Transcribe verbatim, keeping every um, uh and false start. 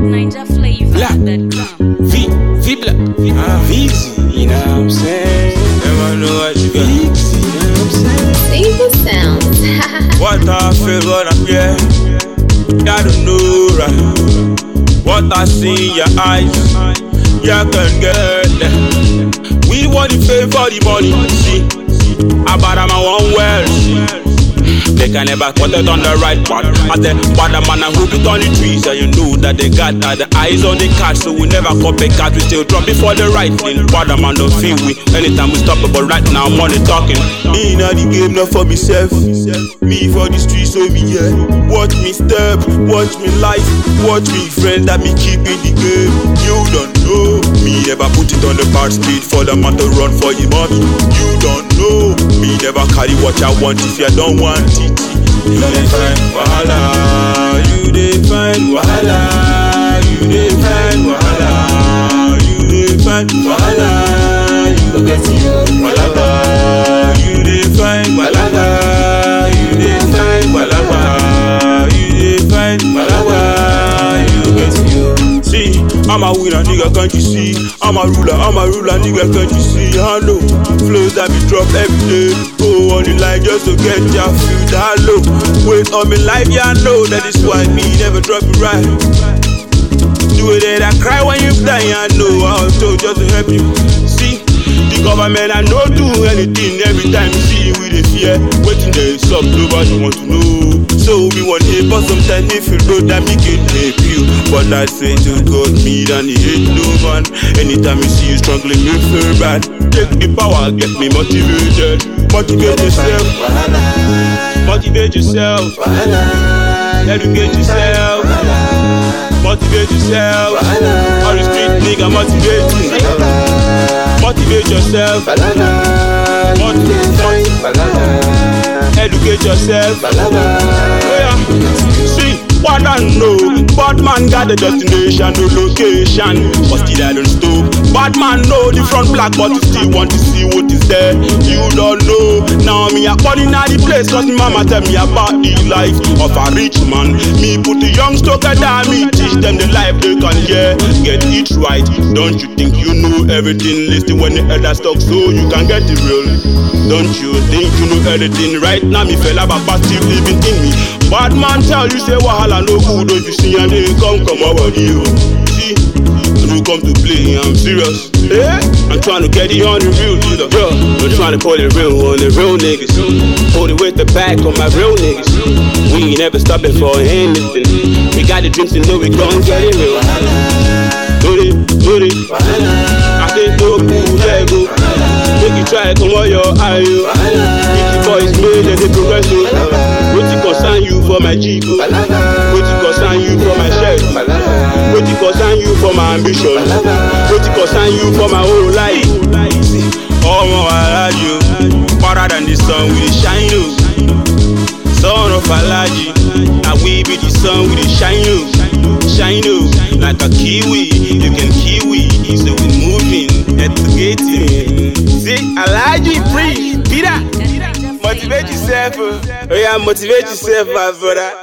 Ninja flavor that come. V, V black, Vixie, you know what I'm saying? Never know what you got. Vixie, you know what I'm saying? Save the sounds. What I feel when I'm here, I don't know, right? What I see in your eyes, you can get there. We want the fame for the money, see? About my one world. They can never put it on the right path. I said, but the man who put on the trees, and you know that they got uh, the eyes on the cat, so we never copycat. We still drop before the right thing. But the man don't feel we anytime we stop it, but right now money talking. Me in the game, not for myself. Me for the streets, so me yeah. Watch me step, watch me life, watch me friend that me keep in the game. You don't know me never put it on the bar speed for the man to run for your mommy. You don't know me never carry what I want if you don't want it. You dey find wahala, you dey find wahala, you dey find wahala, you dey find wahala, you get you wahala, you dey find wahala, you dey find wahala, you dey find wahala, you get you. See, I'm a winner, nigga, can't you see? I'm a ruler, I'm a ruler, nigga, can't you see? I know flows that we drop every day. Go on the line just to get your food. Hello, wait on me life, yeah, I know that is why me never drop it right. Do it and I cry when you die, I know I was told just to help you. See, the government I know do anything every time you see you with a fear. Waiting there, some nobody want to know. So we want help, but sometimes if you know that me can help you. But I say to God, me and he hate no man. Anytime you see you struggling, you feel bad. Take the power, get me motivated. Motivate yourself, motivate yourself, educate yourself, motivate yourself. On the street, nigga, motivate you. Motivate yourself, motivate, educate yourself. Oh yeah, see. What I know, bad man got the destination, no location, but still I don't stop. Bad man know the front black, but you still want to see what is there. You don't know. Now me a born in the place, cause me mama tell me about the life of a rich man. Me put the young stoker down, me teach them the life they can hear. Get it right. Don't you think you know everything? Listen when the elders talk, so you can get it real. Don't you think you know everything? Right now me fella baba still living in me. Bad man tell you say wahala no good, if you see and they come come over you. See, you come to play, I'm serious. Yeah, I'm trying to get it on the real dealer. Yeah, I'm trying to put it real on the real niggas. Put it with the back on my real niggas. We ain't never stopping for anything. We got the dreams and know we gon' get it real. Do it, do it. I say do it, let go. Make you try come on your eye. If the boys made and they progress. What you concern you for my Chico? What you concern you for my chef? What you concern you for my ambition? What you concern you for my whole life? Oh my you better than the sun with the shine you. Son of Alaji, and we be the sun with the shine you. Shine you like a kiwi, you can kiwi. So we moving at the gate. See, Alaji free, Peter. Motivate yourself, oh yeah, motivate yourself, my brother.